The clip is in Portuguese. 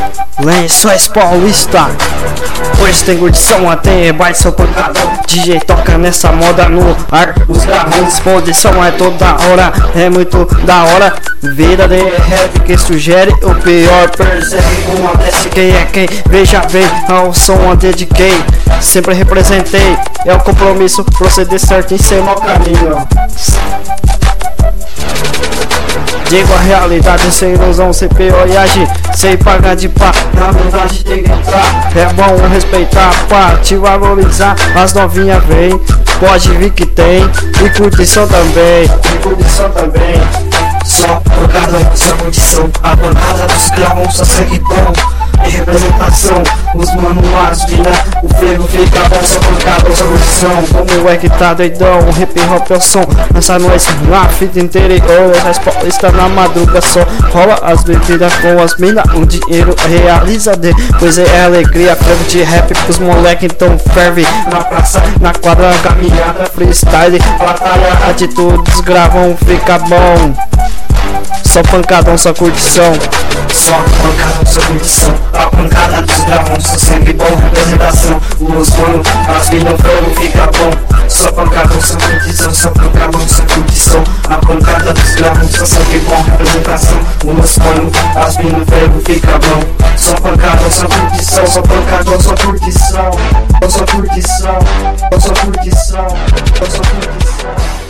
Lençóis Paulista. Hoje tem curtição até baile, só pancada. DJ toca nessa moda no ar. Os garrantes, posição é toda hora. É muito da hora. Vida de rap que sugere o pior. Persegue uma desce quem é quem. Veja bem, ao som eu dediquei. Sempre representei. É o compromisso, proceder certo em seu mau caminho. Digo a realidade sem ilusão, sem pioragem, sem pagar de pá. Na verdade tem que entrar. É bom respeitar, pá, te valorizar. As novinhas vem, pode vir que tem. E curtição também, e curtição também. Só pancada, só curtição. A bancada dos cravos só segue bom. E representação, os manuais vira. O frevo fica bom, só pancada, só curtição. Como é que tá doidão, o hip hop é o som. Nessa noite, na fita interior. As paulistas na madruga só rola as bebidas com as minas. O dinheiro realiza depois é alegria. Frevo de rap pros moleque então ferve. Na praça, na quadra, caminhada, freestyle. Batalha, atitudes, gravam, fica bom. Só pancadão, só curtição. Só pancadão, só curtição. A pancada dos gravão, só sempre bom. Representação, os manos, as minas, fogo, fica bom. Só pancadão, só curtição. Só pancadão, só curtição. A pancada dos gravão, só sempre bom. Representação, os manos, as minas, fogo, fica bom. Só pancadão, só curtição. Só pancadão, só curtição. Só curtição. Só curtição. Só curtição.